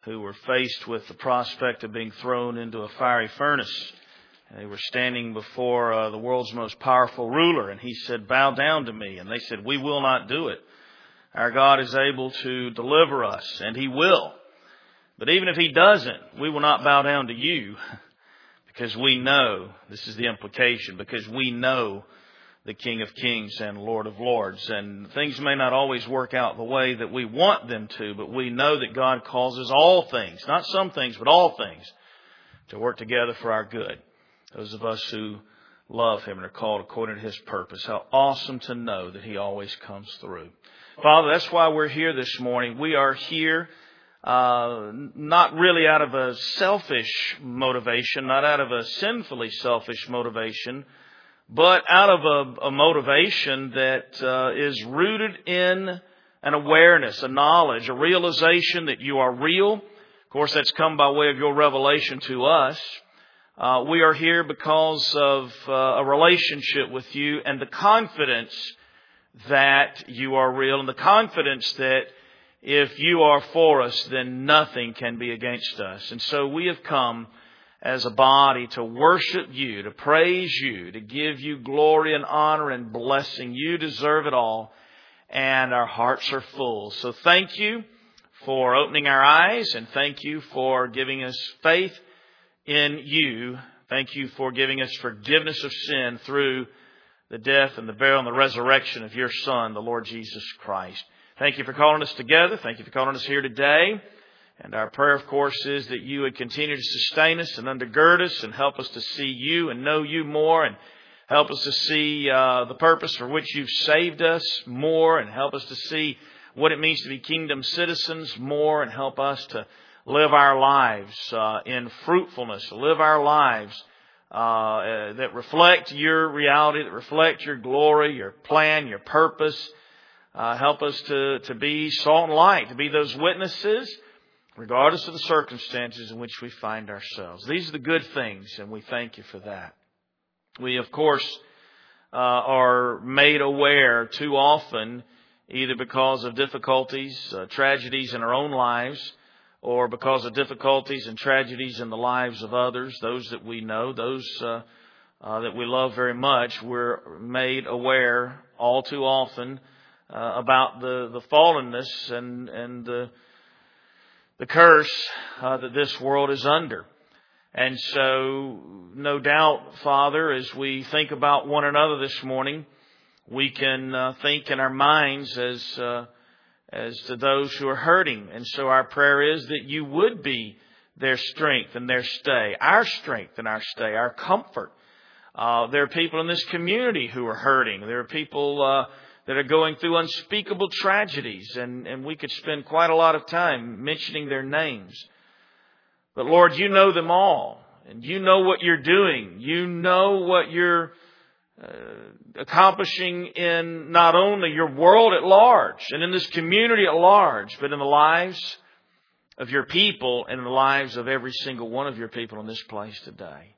who were faced with the prospect of being thrown into a fiery furnace. They were standing before the world's most powerful ruler, and he said, "Bow down to me." And they said, "We will not do it. Our God is able to deliver us, and He will. But even if He doesn't, we will not bow down to you, because we know," this is the implication, because we know the King of Kings and Lord of Lords. And things may not always work out the way that we want them to, but we know that God causes all things, not some things, but all things, to work together for our good. Those of us who love Him and are called according to His purpose. How awesome to know that He always comes through. Father, that's why we're here this morning. We are here not really out of a selfish motivation, not out of a sinfully selfish motivation, but out of a motivation that is rooted in an awareness, a knowledge, a realization that you are real. Of course, that's come by way of your revelation to us. We are here because of a relationship with you and the confidence that you are real, and the confidence that if you are for us, then nothing can be against us. And so we have come as a body to worship you, to praise you, to give you glory and honor and blessing. You deserve it all, and our hearts are full. So thank you for opening our eyes, and thank you for giving us faith in you. Thank you for giving us forgiveness of sin through the death and the burial and the resurrection of your Son, the Lord Jesus Christ. Thank you for calling us together. Thank you for calling us here today. And our prayer, of course, is that you would continue to sustain us and undergird us and help us to see you and know you more, and help us to see the purpose for which you've saved us more, and help us to see what it means to be kingdom citizens more, and help us to live our lives in fruitfulness, live our lives that reflect your reality, that reflect your glory, your plan, your purpose. Help us to be salt and light, to be those witnesses, regardless of the circumstances in which we find ourselves. These are the good things, and we thank you for that. We, of course, are made aware too often, either because of difficulties, tragedies in our own lives, or because of difficulties and tragedies in the lives of others, those that we know, those that we love very much. We're made aware all too often about the fallenness and the curse that this world is under. And so, no doubt, Father, as we think about one another this morning, we can think in our minds as to those who are hurting. And so our prayer is that you would be their strength and their stay, our strength and our stay, our comfort. There are people in this community who are hurting. There are people that are going through unspeakable tragedies, and we could spend quite a lot of time mentioning their names. But Lord, you know them all, and you know what you're doing. You know what you're accomplishing in not only your world at large and in this community at large, but in the lives of your people and in the lives of every single one of your people in this place today.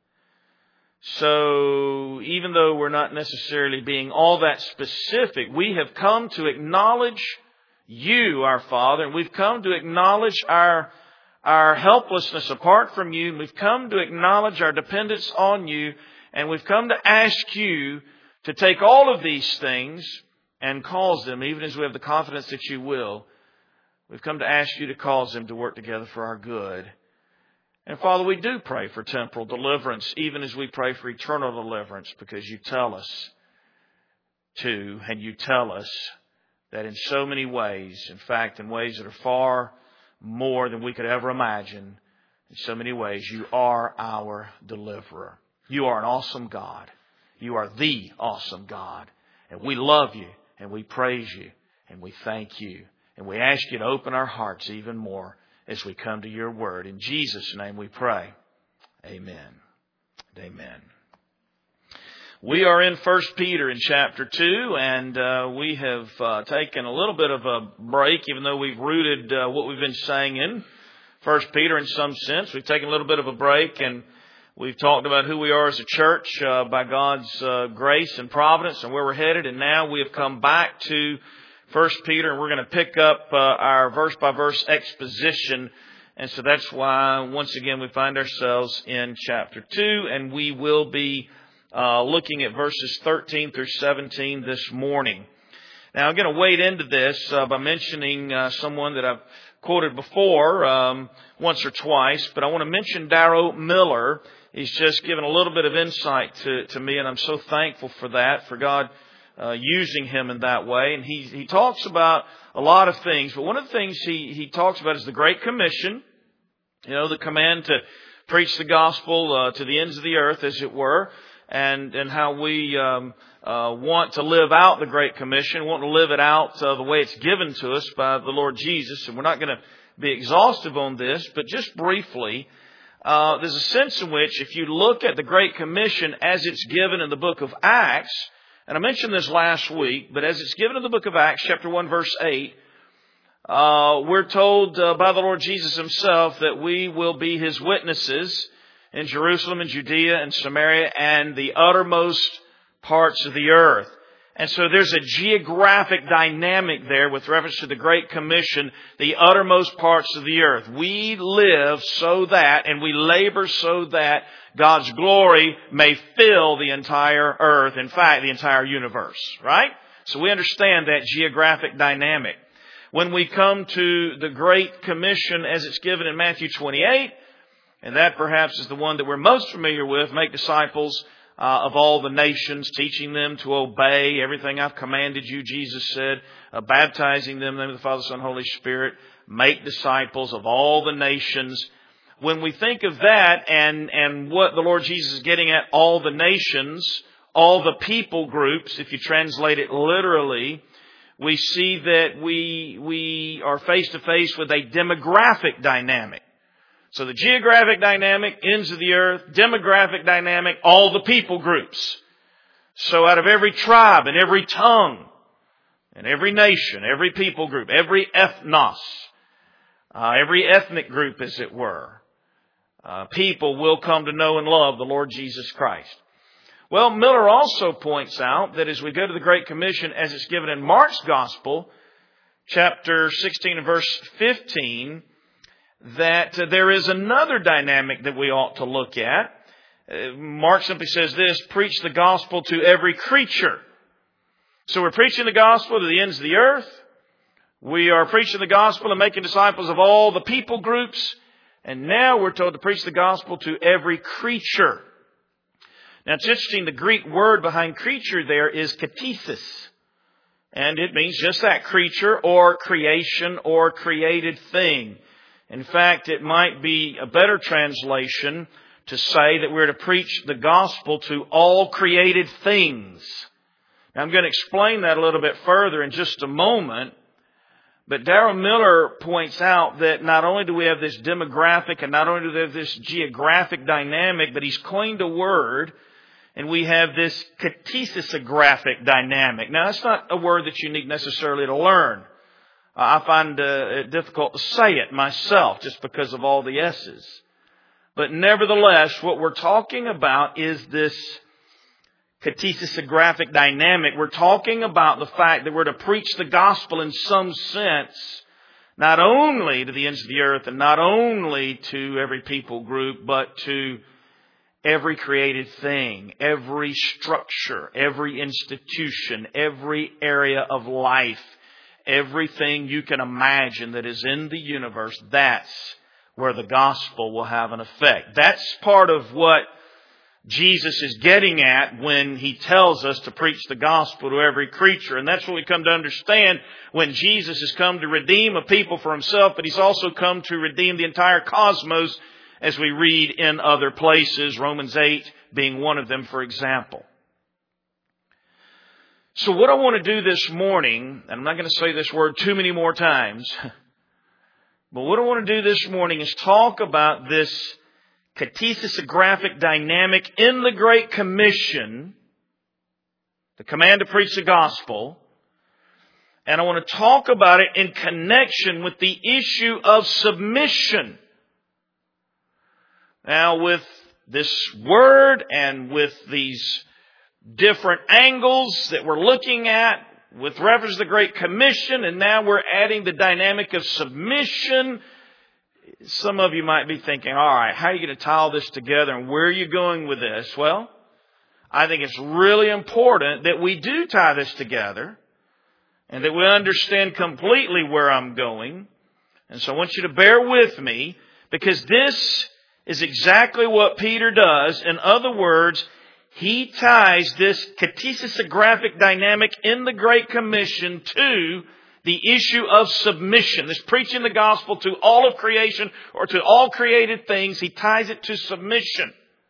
So even though we're not necessarily being all that specific, we have come to acknowledge you, our Father, and we've come to acknowledge our helplessness apart from you, and we've come to acknowledge our dependence on you, and we've come to ask you to take all of these things and cause them, even as we have the confidence that you will, we've come to ask you to cause them to work together for our good. And Father, we do pray for temporal deliverance, even as we pray for eternal deliverance, because you tell us to, and you tell us that in so many ways, in fact, in ways that are far more than we could ever imagine, in so many ways, you are our deliverer. You are an awesome God. You are the awesome God. And we love you, and we praise you, and we thank you. And we ask you to open our hearts even more as we come to your word. In Jesus' name we pray. Amen. Amen. We are in 1 Peter in chapter 2, and we have taken a little bit of a break, even though we've rooted what we've been saying in 1 Peter in some sense. We've taken a little bit of a break, and we've talked about who we are as a church by God's grace and providence and where we're headed. And now we have come back to 1 Peter, and we're going to pick up our verse-by-verse exposition And so that's why, once again, we find ourselves in chapter 2, and we will be looking at verses 13 through 17 this morning. Now, I'm going to wade into this by mentioning someone that I've quoted before once or twice, but I want to mention Darrell Miller. He's just given a little bit of insight to me, and I'm so thankful for that, for God using him in that way. And he talks about a lot of things, but one of the things he talks about is the Great Commission, the command to preach the gospel to the ends of the earth, as it were, and how we want to live out the Great Commission, want to live it out the way it's given to us by the Lord Jesus. And we're not going to be exhaustive on this, but just briefly, there's a sense in which if you look at the Great Commission as it's given in the book of Acts, and I mentioned this last week, but as it's given in the book of Acts, chapter 1, verse 8, we're told by the Lord Jesus himself that we will be his witnesses in Jerusalem and Judea and Samaria and the uttermost parts of the earth. And so there's a geographic dynamic there with reference to the Great Commission, the uttermost parts of the earth. We live so that, and we labor so that God's glory may fill the entire earth, in fact, the entire universe, right? So we understand that geographic dynamic. When we come to the Great Commission as it's given in Matthew 28, and that perhaps is the one that we're most familiar with, make disciples of all the nations, teaching them to obey everything I've commanded you, Jesus said, baptizing them in the name of the Father, Son, and Holy Spirit, make disciples of all the nations. When we think of that and what the Lord Jesus is getting at, all the nations, all the people groups, if you translate it literally, we see that we are face to face with a demographic dynamic. So the geographic dynamic, ends of the earth, demographic dynamic, all the people groups. So out of every tribe and every tongue and every nation, every people group, every ethnos, every ethnic group, as it were, people will come to know and love the Lord Jesus Christ. Well, Miller also points out that as we go to the Great Commission as it's given in Mark's Gospel, chapter 16 and verse 15, that there is another dynamic that we ought to look at. Mark simply says this, preach the gospel to every creature. So we're preaching the gospel to the ends of the earth. We are preaching the gospel and making disciples of all the people groups. And now we're told to preach the gospel to every creature. Now it's interesting, the Greek word behind creature there is katesis. And it means just that, creature or creation or created thing. In fact, it might be a better translation to say that we're to preach the gospel to all created things. Now, I'm going to explain that a little bit further in just a moment. But Darrell Miller points out that not only do we have this demographic and not only do we have this geographic dynamic, but he's coined a word, and we have this katesisographic dynamic. Now, that's not a word that you need necessarily to learn. I find it difficult to say it myself just because of all the S's. But nevertheless, what we're talking about is this katesisographic dynamic. We're talking about the fact that we're to preach the gospel in some sense, not only to the ends of the earth and not only to every people group, but to every created thing, every structure, every institution, every area of life. Everything you can imagine that is in the universe, that's where the gospel will have an effect. That's part of what Jesus is getting at when he tells us to preach the gospel to every creature. And that's what we come to understand when Jesus has come to redeem a people for himself, but he's also come to redeem the entire cosmos, as we read in other places, Romans 8 being one of them, for example. So what I want to do this morning, and I'm not going to say this word too many more times, but what I want to do this morning is talk about this katesisographic dynamic in the Great Commission, the command to preach the gospel, and I want to talk about it in connection with the issue of submission. Now, with this word and with these different angles that we're looking at with reference to the Great Commission, and now we're adding the dynamic of submission. some of you might be thinking, all right, how are you going to tie all this together and where are you going with this? Well, I think it's really important that we do tie this together and that we understand completely where I'm going. And so I want you to bear with me, because this is exactly what Peter does. In other words, he ties this catechesiographic dynamic in the Great Commission to the issue of submission. This preaching the gospel to all of creation, or to all created things. He ties it to submission.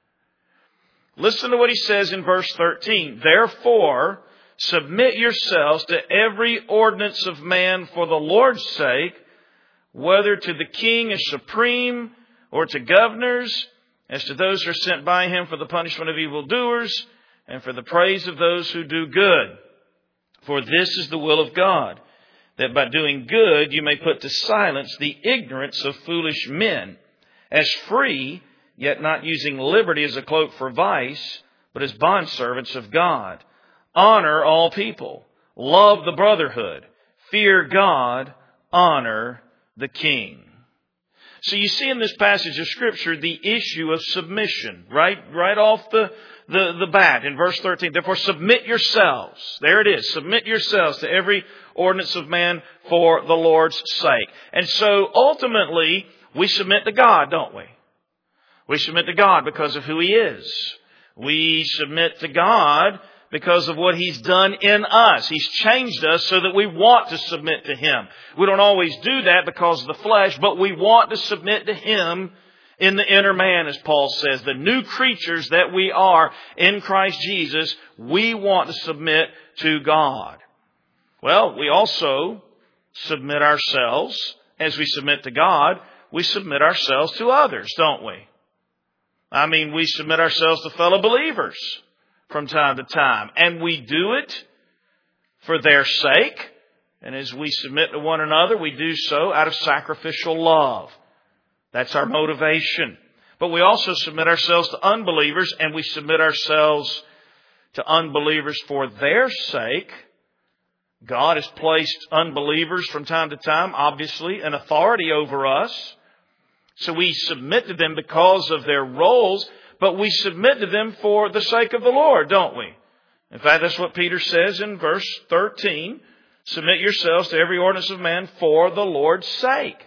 Listen to what he says in verse 13. Therefore, submit yourselves to every ordinance of man for the Lord's sake, whether to the king as supreme, or to governors, as to those who are sent by him for the punishment of evildoers, and for the praise of those who do good. For this is the will of God, that by doing good you may put to silence the ignorance of foolish men, as free, yet not using liberty as a cloak for vice, but as bondservants of God. Honor all people. Love the brotherhood. Fear God. Honor the king. So you see in this passage of Scripture the issue of submission, right off the bat in verse 13. Therefore submit yourselves. There it is. Submit yourselves to every ordinance of man for the Lord's sake. And so ultimately we submit to God, don't we? We submit to God because of who He is. We submit to God because of what He's done in us. He's changed us so that we want to submit to Him. We don't always do that because of the flesh, but we want to submit to Him in the inner man, as Paul says. The new creatures that we are in Christ Jesus, we want to submit to God. Well, we also submit ourselves. As we submit to God, we submit ourselves to others, don't we? I mean, we submit ourselves to fellow believers from time to time. And we do it for their sake. And as we submit to one another, we do so out of sacrificial love. That's our motivation. But we also submit ourselves to unbelievers, and we submit ourselves to unbelievers for their sake. God has placed unbelievers from time to time, obviously, an authority over us. So we submit to them because of their roles, but we submit to them for the sake of the Lord, don't we? In fact, that's what Peter says in verse 13. Submit yourselves to every ordinance of man for the Lord's sake.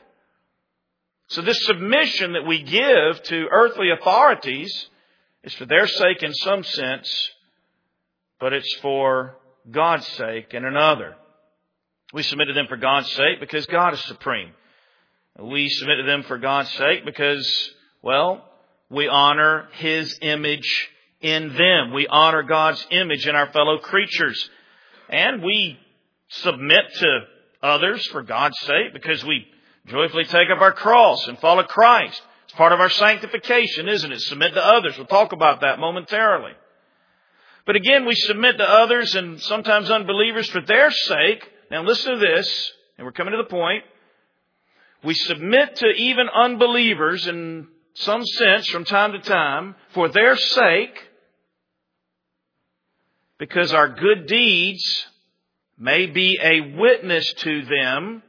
So this submission that we give to earthly authorities is for their sake in some sense, but it's for God's sake in another. We submit to them for God's sake because God is supreme. We submit to them for God's sake because, well, we honor His image in them. We honor God's image in our fellow creatures. And we submit to others for God's sake because we joyfully take up our cross and follow Christ. It's part of our sanctification, isn't it? Submit to others. We'll talk about that momentarily. But again, we submit to others and sometimes unbelievers for their sake. Now listen to this, and we're coming to the point. We submit to even unbelievers in some sense from time to time for their sake because our good deeds may be a witness to them,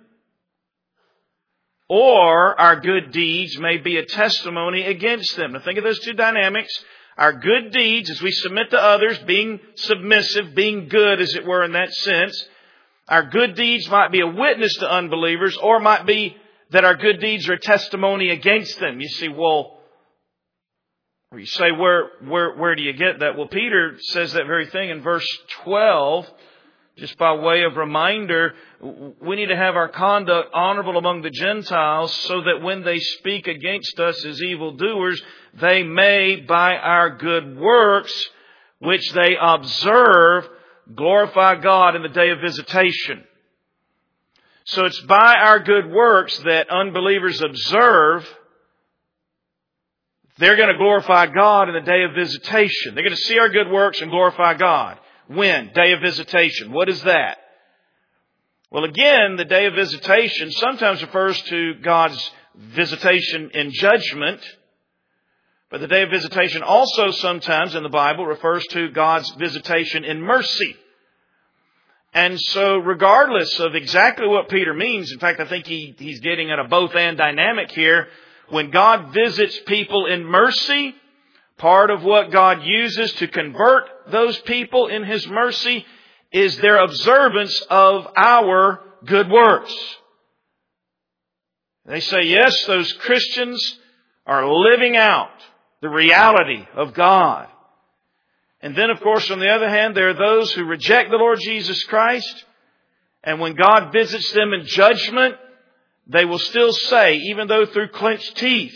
or our good deeds may be a testimony against them. Now think of those two dynamics. Our good deeds, as we submit to others, being submissive, being good, as it were, in that sense. Our good deeds might be a witness to unbelievers, or might be that our good deeds are a testimony against them. You see, or you say, where do you get that? Well, Peter says that very thing in verse 12. Just by way of reminder, we need to have our conduct honorable among the Gentiles so that when they speak against us as evildoers, they may, by our good works, which they observe, glorify God in the day of visitation. So it's by our good works that unbelievers observe, they're going to glorify God in the day of visitation. They're going to see our good works and glorify God. When? Day of visitation. What is that? Well, again, the day of visitation sometimes refers to God's visitation in judgment. But the day of visitation also sometimes in the Bible refers to God's visitation in mercy. And so regardless of exactly what Peter means, in fact, I think he's getting at a both-and dynamic here. When God visits people in mercy, part of what God uses to convert those people in His mercy is their observance of our good works. They say, yes, those Christians are living out the reality of God. And then, of course, on the other hand, there are those who reject the Lord Jesus Christ. And when God visits them in judgment, they will still say, even though through clenched teeth,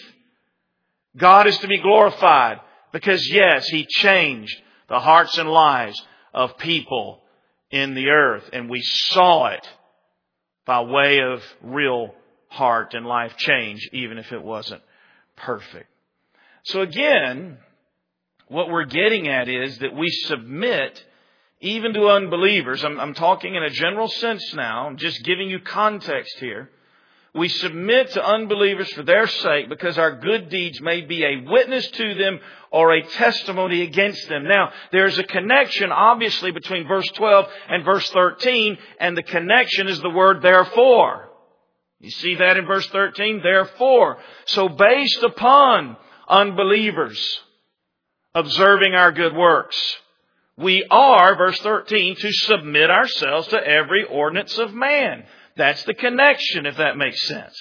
God is to be glorified. Because, yes, He changed the hearts and lives of people in the earth. And we saw it by way of real heart and life change, even if it wasn't perfect. So again, what we're getting at is that we submit even to unbelievers. I'm talking in a general sense now. I'm just giving you context here. We submit to unbelievers for their sake because our good deeds may be a witness to them or a testimony against them. Now, there's a connection, obviously, between verse 12 and verse 13, and the connection is the word therefore. You see that in verse 13? Therefore. So based upon unbelievers observing our good works, we are, verse 13, to submit ourselves to every ordinance of man. That's the connection, if that makes sense.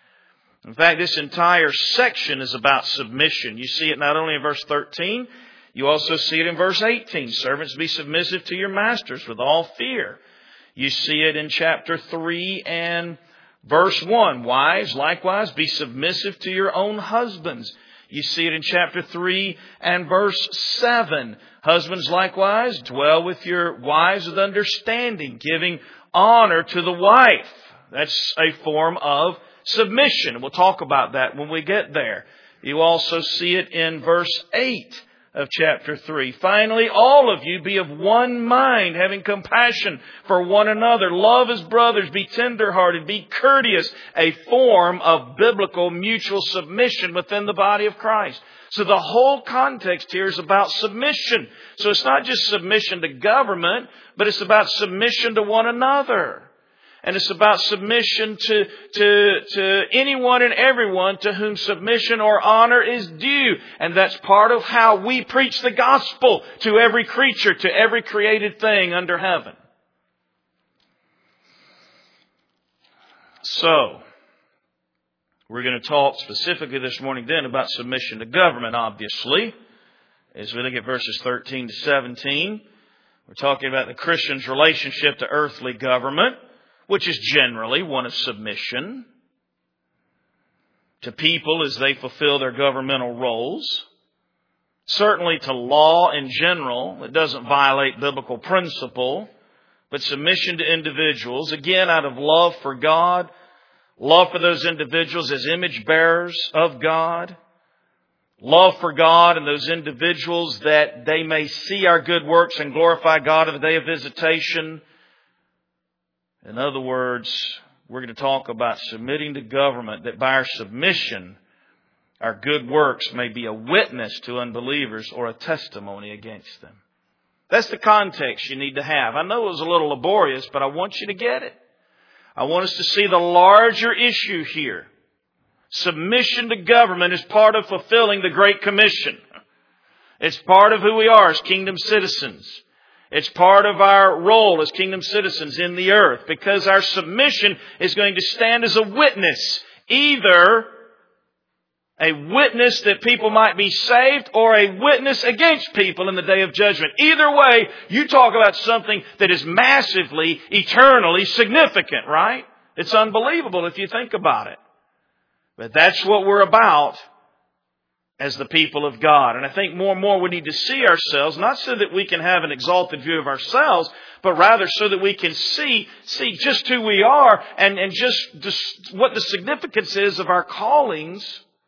In fact, this entire section is about submission. You see it not only in verse 13, you also see it in verse 18. Servants, be submissive to your masters with all fear. You see it in chapter 3 and verse 1. Wives, likewise, be submissive to your own husbands. You see it in chapter 3 and verse 7. Husbands, likewise, dwell with your wives with understanding, giving honor to the wife. That's a form of submission. We'll talk about that when we get there. You also see it in verse 8 of chapter 3. Finally, all of you be of one mind, having compassion for one another. Love as brothers, be tenderhearted, be courteous. A form of biblical mutual submission within the body of Christ. So the whole context here is about submission. So it's not just submission to government, but it's about submission to one another. And it's about submission to anyone and everyone to whom submission or honor is due. And that's part of how we preach the gospel to every creature, to every created thing under heaven. So, we're going to talk specifically this morning then about submission to government, obviously. As we look at verses 13 to 17, we're talking about the Christian's relationship to earthly government, which is generally one of submission to people as they fulfill their governmental roles. Certainly to law in general, it doesn't violate biblical principle, but submission to individuals, again, out of love for God, love for those individuals as image bearers of God, love for God and those individuals that they may see our good works and glorify God on the day of visitation. In other words, we're going to talk about submitting to government, that by our submission, our good works may be a witness to unbelievers or a testimony against them. That's the context you need to have. I know it was a little laborious, but I want you to get it. I want us to see the larger issue here. Submission to government is part of fulfilling the Great Commission. It's part of who we are as kingdom citizens. It's part of our role as kingdom citizens in the earth, because our submission is going to stand as a witness, either a witness that people might be saved or a witness against people in the day of judgment. Either way, you talk about something that is massively, eternally significant, right? It's unbelievable if you think about it. But that's what we're about as the people of God. And I think more and more we need to see ourselves, not so that we can have an exalted view of ourselves, but rather so that we can see just who we are and just what the significance is of our callings,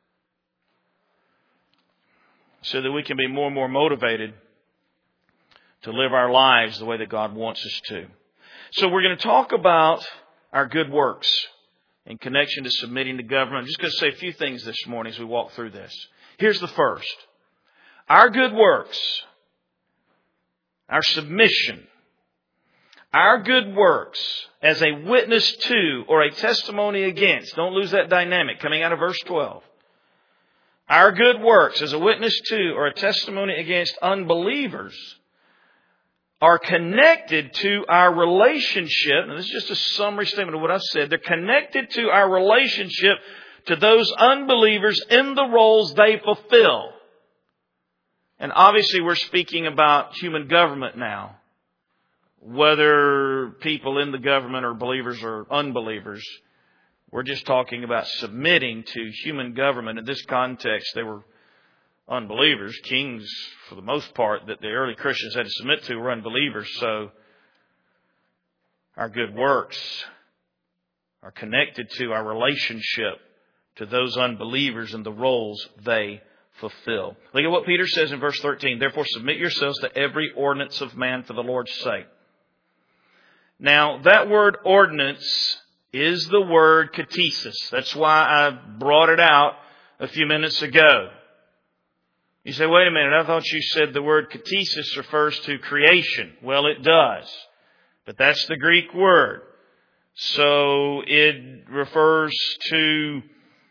so that we can be more and more motivated to live our lives the way that God wants us to. So we're going to talk about our good works in connection to submitting to government. I'm just going to say a few things this morning as we walk through this. Here's the first. Our good works, our submission, Our good works as a witness to or a testimony against, don't lose that dynamic coming out of verse 12. Our good works as a witness to or a testimony against unbelievers are connected to our relationship. Now, this is just a summary statement of what I've said. They're connected to our relationship to those unbelievers in the roles they fulfill. And obviously we're speaking about human government now. Whether people in the government are believers or unbelievers, we're just talking about submitting to human government. In this context, they were unbelievers. Kings, for the most part, that the early Christians had to submit to were unbelievers. So our good works are connected to our relationship to those unbelievers and the roles they fulfill. Look at what Peter says in verse 13. Therefore submit yourselves to every ordinance of man for the Lord's sake. Now, that word ordinance is the word katesis. That's why I brought it out a few minutes ago. You say, wait a minute, I thought you said the word katesis refers to creation. Well, it does. But that's the Greek word. So it refers to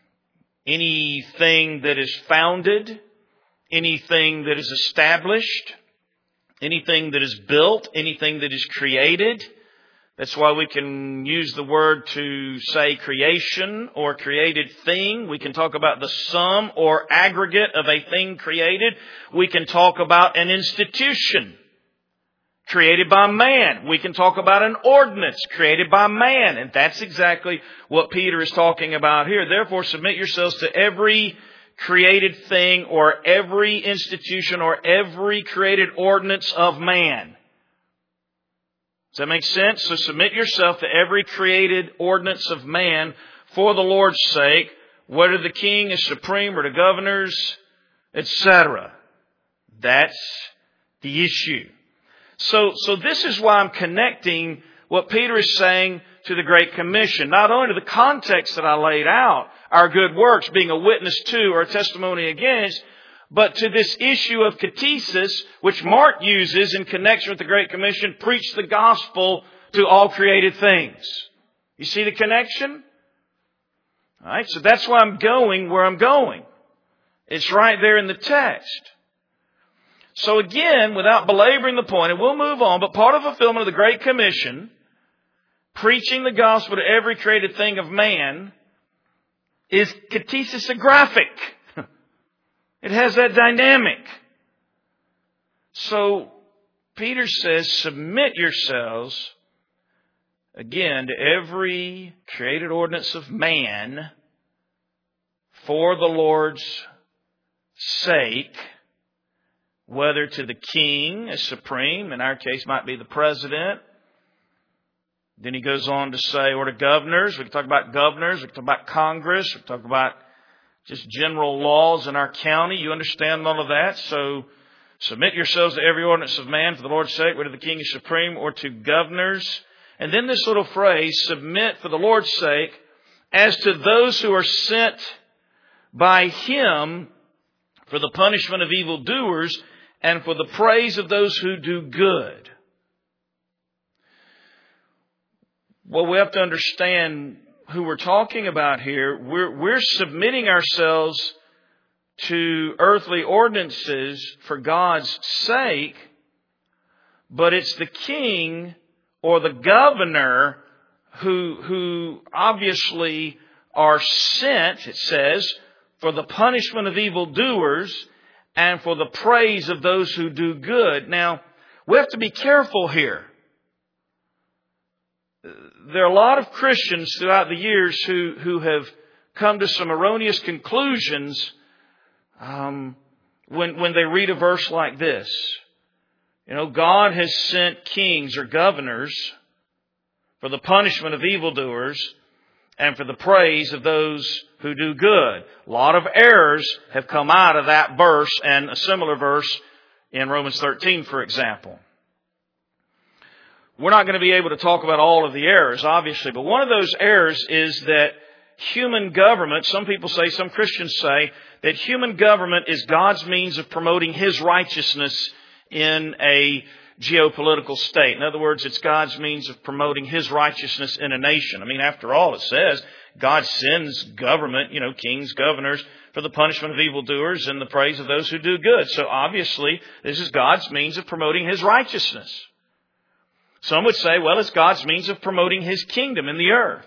anything that is founded, anything that is established, anything that is built, anything that is created. That's why we can use the word to say creation or created thing. We can talk about the sum or aggregate of a thing created. We can talk about an institution created by man. We can talk about an ordinance created by man. And that's exactly what Peter is talking about here. Therefore, submit yourselves to every created thing or every institution or every created ordinance of man. Does that make sense? So submit yourself to every created ordinance of man for the Lord's sake, whether the king is supreme or the governors, etc. That's the issue. So this is why I'm connecting what Peter is saying to the Great Commission. Not only to the context that I laid out, our good works being a witness to or a testimony against, but to this issue of katesis, which Mark uses in connection with the Great Commission, preach the gospel to all created things. You see the connection? All right, so that's why I'm going where I'm going. It's right there in the text. So again, without belaboring the point, and we'll move on, but part of fulfillment of the Great Commission, preaching the gospel to every created thing of man, is katesisographic. It has that dynamic. So Peter says, submit yourselves, again, to every created ordinance of man for the Lord's sake, whether to the king as supreme, in our case might be the president. Then he goes on to say, or to governors. We can talk about governors. We can talk about Congress. We can talk about just general laws in our county. You understand all of that. So submit yourselves to every ordinance of man for the Lord's sake, whether the king is supreme or to governors. And then this little phrase, submit for the Lord's sake, as to those who are sent by him for the punishment of evildoers and for the praise of those who do good. Well, we have to understand who we're talking about here. We're submitting ourselves to earthly ordinances for God's sake, but it's the king or the governor who obviously are sent, it says, for the punishment of evildoers and for the praise of those who do good. Now, we have to be careful here. There are a lot of Christians throughout the years who have come to some erroneous conclusions when they read a verse like this. You know, God has sent kings or governors for the punishment of evildoers and for the praise of those who do good. A lot of errors have come out of that verse and a similar verse in Romans 13, for example. We're not going to be able to talk about all of the errors, obviously, but one of those errors is that human government, some people say, some Christians say, that human government is God's means of promoting His righteousness in a geopolitical state. In other words, it's God's means of promoting His righteousness in a nation. I mean, after all, it says God sends government, kings, governors, for the punishment of evildoers and the praise of those who do good. So obviously, this is God's means of promoting His righteousness. Some would say, well, it's God's means of promoting His kingdom in the earth.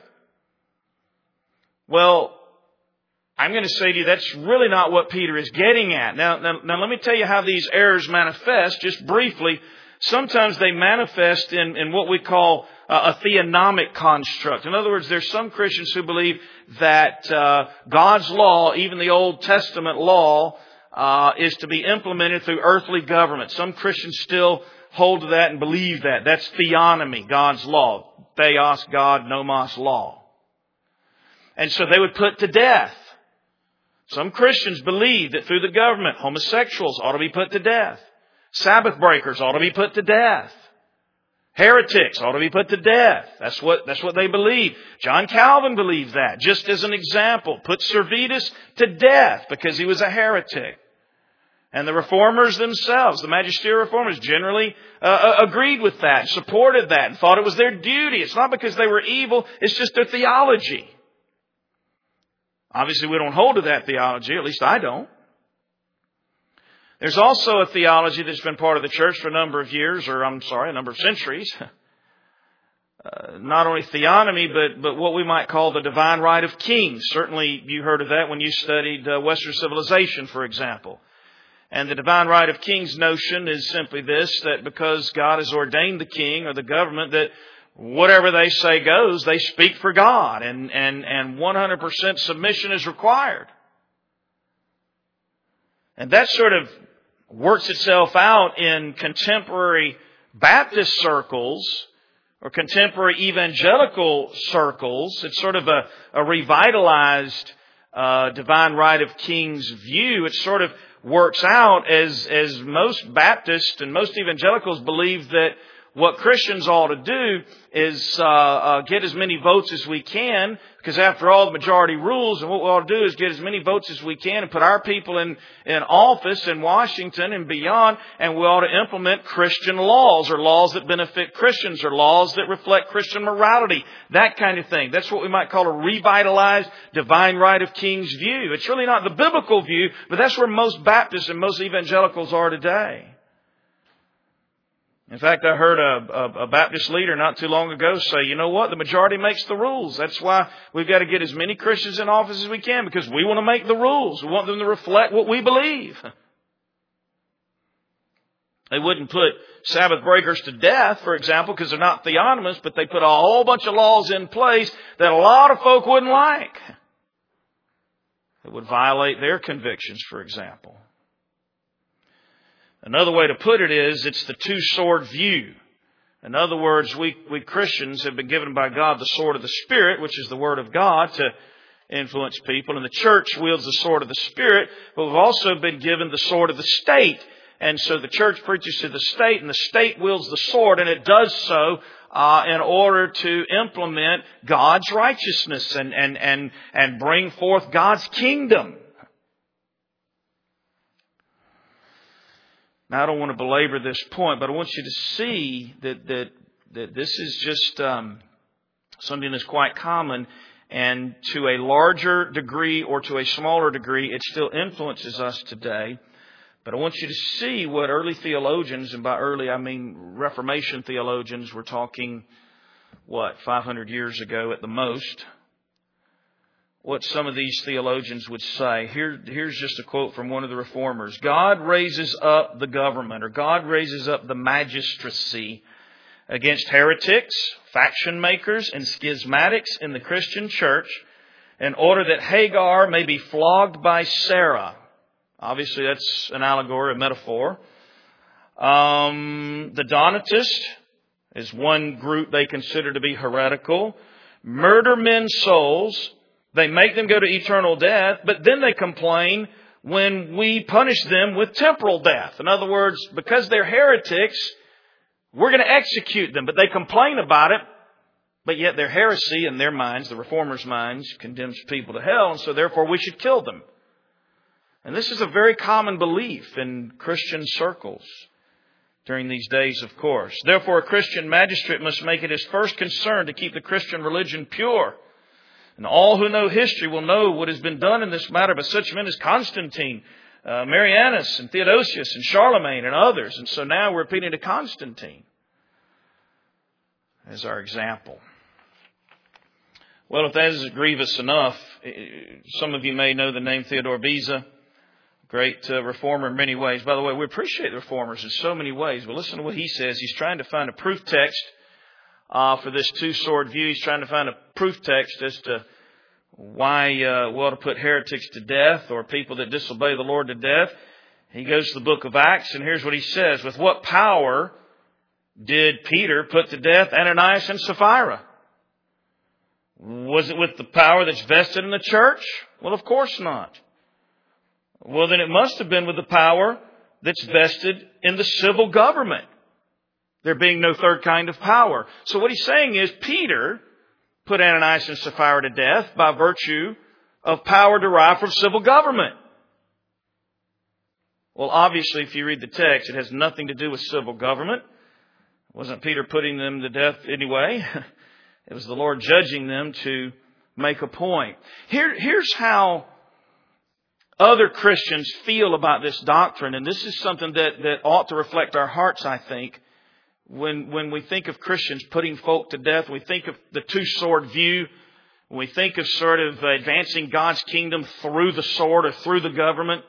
Well, I'm going to say to you that's really not what Peter is getting at. Now let me tell you how these errors manifest just briefly. Sometimes they manifest in what we call a theonomic construct. In other words, there's some Christians who believe that God's law, even the Old Testament law, is to be implemented through earthly government. Some Christians still hold to that and believe that. That's theonomy, God's law. Theos, God, nomos, law. And so they would put to death. Some Christians believe that through the government, homosexuals ought to be put to death. Sabbath breakers ought to be put to death. Heretics ought to be put to death. That's what they believe. John Calvin believed that. Just as an example, put Servetus to death because he was a heretic. And the reformers themselves, the magisterial reformers, generally agreed with that, supported that, and thought it was their duty. It's not because they were evil, it's just their theology. Obviously, we don't hold to that theology, at least I don't. There's also a theology that's been part of the church for a number of years, a number of centuries. Not only theonomy, but what we might call the divine right of kings. Certainly you heard of that when you studied Western civilization, for example. And the divine right of kings notion is simply this, that because God has ordained the king or the government, that whatever they say goes, they speak for God, and 100% submission is required. And that sort of works itself out in contemporary Baptist circles or contemporary evangelical circles. It's sort of a revitalized divine right of kings view. It sort of works out as most Baptists and most evangelicals believe that what Christians ought to do is get as many votes as we can, because after all, the majority rules, and what we ought to do is get as many votes as we can and put our people in office in Washington and beyond, and we ought to implement Christian laws, or laws that benefit Christians, or laws that reflect Christian morality, that kind of thing. That's what we might call a revitalized divine right of kings view. It's really not the biblical view, but that's where most Baptists and most evangelicals are today. In fact, I heard a Baptist leader not too long ago say, you know what, the majority makes the rules. That's why we've got to get as many Christians in office as we can, because we want to make the rules. We want them to reflect what we believe. They wouldn't put Sabbath breakers to death, for example, because they're not theonomous, but they put a whole bunch of laws in place that a lot of folk wouldn't like. It would violate their convictions, for example. Another way to put it is, it's the two-sword view. In other words, we Christians have been given by God the sword of the Spirit, which is the Word of God, to influence people. And the church wields the sword of the Spirit, but we've also been given the sword of the state. And so the church preaches to the state, and the state wields the sword, and it does so in order to implement God's righteousness and bring forth God's kingdom. Now, I don't want to belabor this point, but I want you to see that this is just something that's quite common, and to a larger degree or to a smaller degree, it still influences us today. But I want you to see what early theologians, and by early I mean Reformation theologians, we're talking, 500 years ago at the most, what some of these theologians would say. Here's just a quote from one of the reformers. God raises up the government, or God raises up the magistracy against heretics, faction makers, and schismatics in the Christian church, in order that Hagar may be flogged by Sarah. Obviously, that's an allegory, a metaphor. The Donatists is one group they consider to be heretical. Murder men's souls. They make them go to eternal death, but then they complain when we punish them with temporal death. In other words, because they're heretics, we're going to execute them. But they complain about it, but yet their heresy in their minds, the reformers' minds, condemns people to hell, and so therefore we should kill them. And this is a very common belief in Christian circles. during these days, of course. Therefore, a Christian magistrate must make it his first concern to keep the Christian religion pure. And all who know history will know what has been done in this matter by such men as Constantine, Marianus, and Theodosius, and Charlemagne, and others. And so now we're appealing to Constantine as our example. Well, if that isn't grievous enough, some of you may know the name Theodore Beza, great reformer in many ways. By the way, we appreciate the reformers in so many ways. But listen to what he says. He's trying to find a proof text for this two-sword view. He's trying to find a proof text as to why we ought to put heretics to death or people that disobey the Lord to death. He goes to the book of Acts, and here's what he says. With what power did Peter put to death Ananias and Sapphira? Was it with the power that's vested in the church? Well, of course not. Well, then it must have been with the power that's vested in the civil government. There being no third kind of power. So what he's saying is Peter put Ananias and Sapphira to death by virtue of power derived from civil government. Well, obviously, if you read the text, it has nothing to do with civil government. Wasn't Peter putting them to death anyway? It was the Lord judging them to make a point. Here's how other Christians feel about this doctrine, and this is something that ought to reflect our hearts, I think, when we think of Christians putting folk to death. We think of the two-sword view. When we think of sort of advancing God's kingdom through the sword or through the government.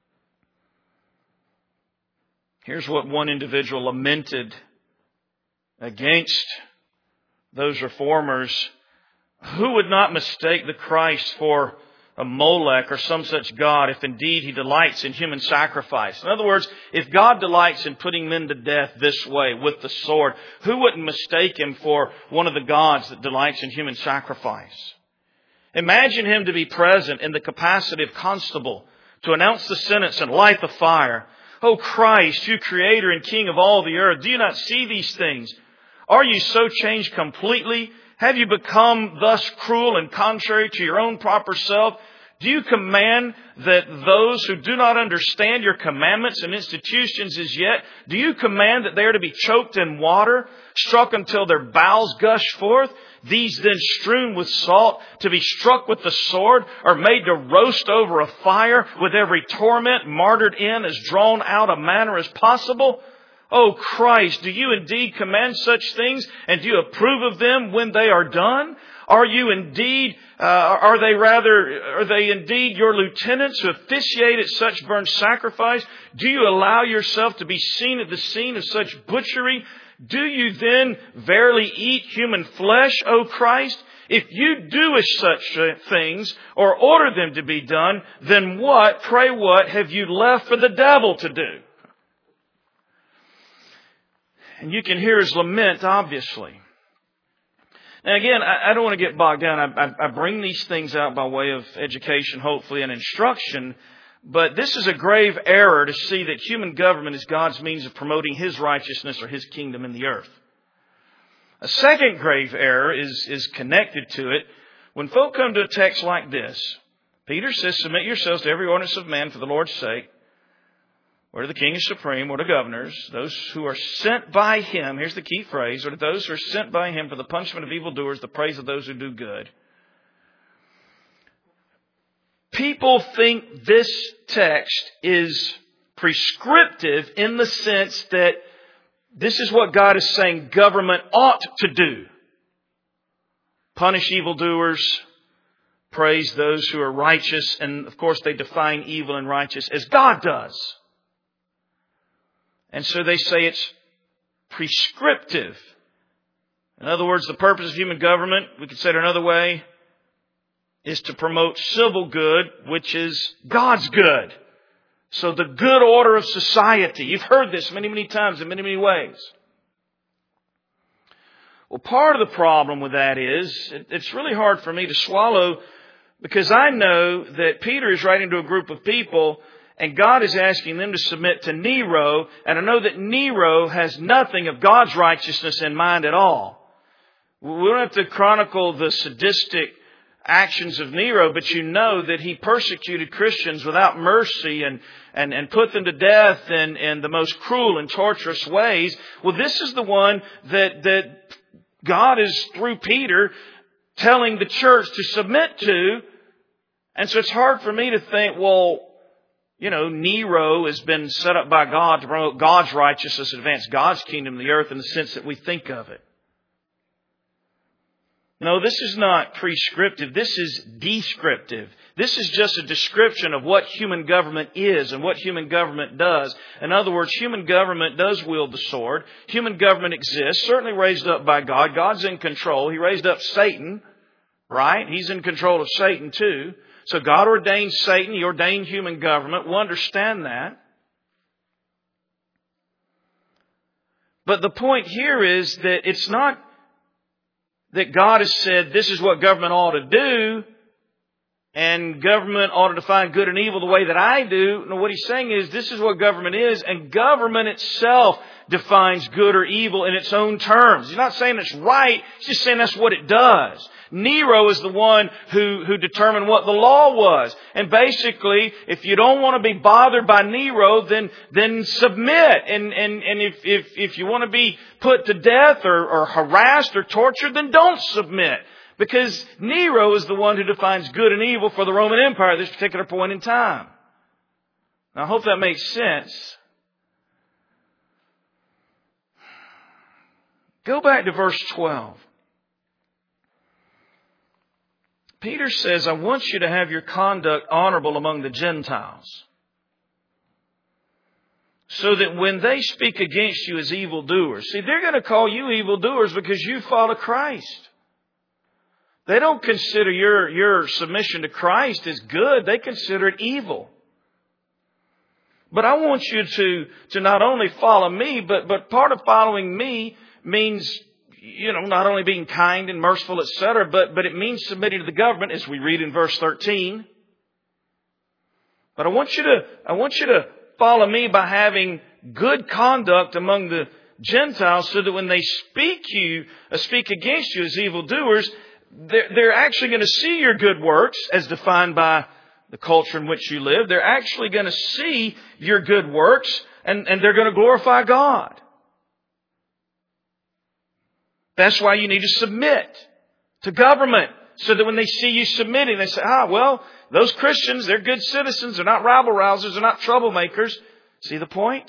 Here's what one individual lamented against those reformers. Who would not mistake the Christ for a Molech or some such god if indeed He delights in human sacrifice? In other words, if God delights in putting men to death this way with the sword, who wouldn't mistake Him for one of the gods that delights in human sacrifice? Imagine Him to be present in the capacity of constable to announce the sentence and light the fire. Oh Christ, you Creator and King of all the earth, do you not see these things? Are you so changed completely? Have you become thus cruel and contrary to your own proper self? Do you command that those who do not understand your commandments and institutions as yet, do you command that they are to be choked in water, struck until their bowels gush forth? These then strewn with salt, to be struck with the sword, are made to roast over a fire, with every torment martyred in as drawn out a manner as possible? Oh Christ, do you indeed command such things, and do you approve of them when they are done? Are they indeed your lieutenants who officiate at such burnt sacrifice? Do you allow yourself to be seen at the scene of such butchery? Do you then verily eat human flesh, O Christ? If you do such things, or order them to be done, then what, pray what, have you left for the devil to do? And you can hear his lament, obviously. And again, I don't want to get bogged down. I bring these things out by way of education, hopefully, and instruction. But this is a grave error to see that human government is God's means of promoting His righteousness or His kingdom in the earth. A second grave error is connected to it. When folk come to a text like this, Peter says, submit yourselves to every ordinance of man for the Lord's sake, or to the king is supreme, or to governors, those who are sent by Him, here's the key phrase, or to those who are sent by Him for the punishment of evildoers, the praise of those who do good. People think this text is prescriptive in the sense that this is what God is saying government ought to do. Punish evildoers, praise those who are righteous, and of course they define evil and righteous as God does. And so they say it's prescriptive. In other words, the purpose of human government, we could say it another way, is to promote civil good, which is God's good. So the good order of society. You've heard this many, many times in many, many ways. Well, part of the problem with that is, it's really hard for me to swallow, because I know that Peter is writing to a group of people and God is asking them to submit to Nero. And I know that Nero has nothing of God's righteousness in mind at all. We don't have to chronicle the sadistic actions of Nero, but you know that he persecuted Christians without mercy and put them to death in the most cruel and torturous ways. Well, this is the one that God is, through Peter, telling the church to submit to. And so it's hard for me to think, well, Nero has been set up by God to promote God's righteousness and advance God's kingdom in the earth in the sense that we think of it. No, this is not prescriptive. This is descriptive. This is just a description of what human government is and what human government does. In other words, human government does wield the sword. Human government exists, certainly raised up by God. God's in control. He raised up Satan, right? He's in control of Satan too. So God ordained Satan. He ordained human government. We'll understand that. But the point here is that it's not that God has said this is what government ought to do and government ought to define good and evil the way that I do. No, what He's saying is this is what government is, and government itself defines good or evil in its own terms. He's not saying it's right. He's just saying that's what it does. Nero is the one who determined what the law was. And basically, if you don't want to be bothered by Nero, then submit. And if you want to be put to death or harassed or tortured, then don't submit. Because Nero is the one who defines good and evil for the Roman Empire at this particular point in time. Now, I hope that makes sense. Go back to verse 12. Peter says, I want you to have your conduct honorable among the Gentiles, so that when they speak against you as evildoers, see, they're going to call you evildoers because you follow Christ. They don't consider your submission to Christ as good. They consider it evil. But I want you to not only follow me, but part of following me means, not only being kind and merciful, etc., but it means submitting to the government, as we read in verse 13. But I want you to follow me by having good conduct among the Gentiles, so that when they speak against you as evildoers, they're actually going to see your good works as defined by the culture in which you live. They're actually going to see your good works, and they're going to glorify God. That's why you need to submit to government, so that when they see you submitting, they say, those Christians, they're good citizens. They're not rabble-rousers. They're not troublemakers. See the point?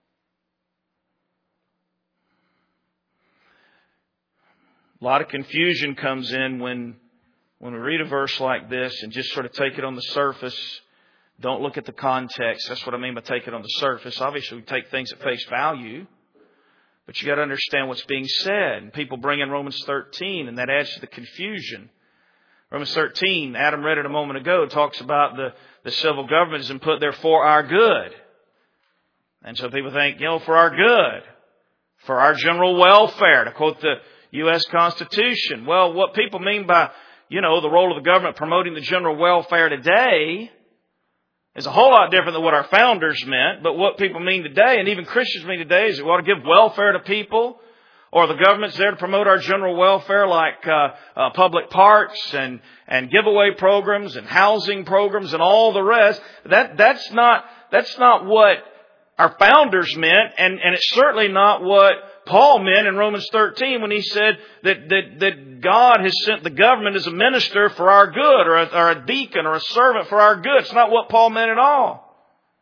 A lot of confusion comes in when we read a verse like this and just sort of take it on the surface. Don't look at the context. That's what I mean by take it on the surface. Obviously, we take things at face value. But you got to understand what's being said. And people bring in Romans 13, and that adds to the confusion. Romans 13, Adam read it a moment ago, talks about the civil government has been put there for our good. And so people think, for our good, for our general welfare, to quote the U.S. Constitution. Well, what people mean by, the role of the government promoting the general welfare today is a whole lot different than what our founders meant. But what people mean today, and even Christians mean today, is we ought to give welfare to people, or the government's there to promote our general welfare, like public parks and giveaway programs and housing programs and all the rest. That's not what our founders meant, and it's certainly not what Paul meant in Romans 13 when he said that God has sent the government as a minister for our good, or a deacon or a servant for our good. It's not what Paul meant at all.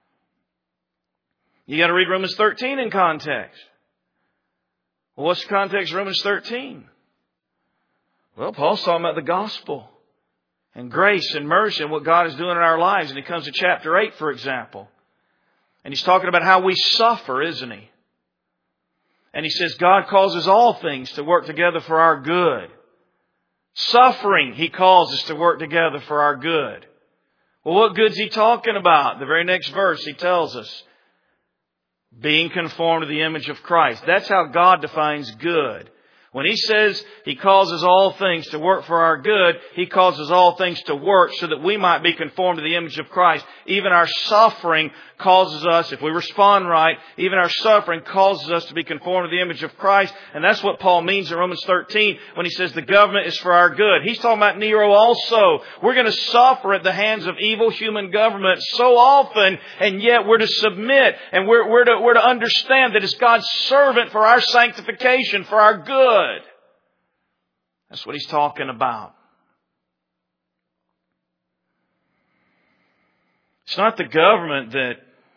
You got to read Romans 13 in context. Well, what's the context of Romans 13? Well, Paul's talking about the gospel and grace and mercy and what God is doing in our lives. And he comes to chapter 8, for example. And he's talking about how we suffer, isn't he? And he says God causes all things to work together for our good. Suffering, he calls us to work together for our good. Well, what good's he talking about? The very next verse he tells us, being conformed to the image of Christ. That's how God defines good. When He says He causes all things to work for our good, He causes all things to work so that we might be conformed to the image of Christ. Even our suffering causes us, if we respond right, even our suffering causes us to be conformed to the image of Christ. And that's what Paul means in Romans 13 when he says the government is for our good. He's talking about Nero also. We're going to suffer at the hands of evil human government so often, and yet we're to submit, and we're to understand that it's God's servant for our sanctification, for our good. That's what he's talking about. It's not the government that,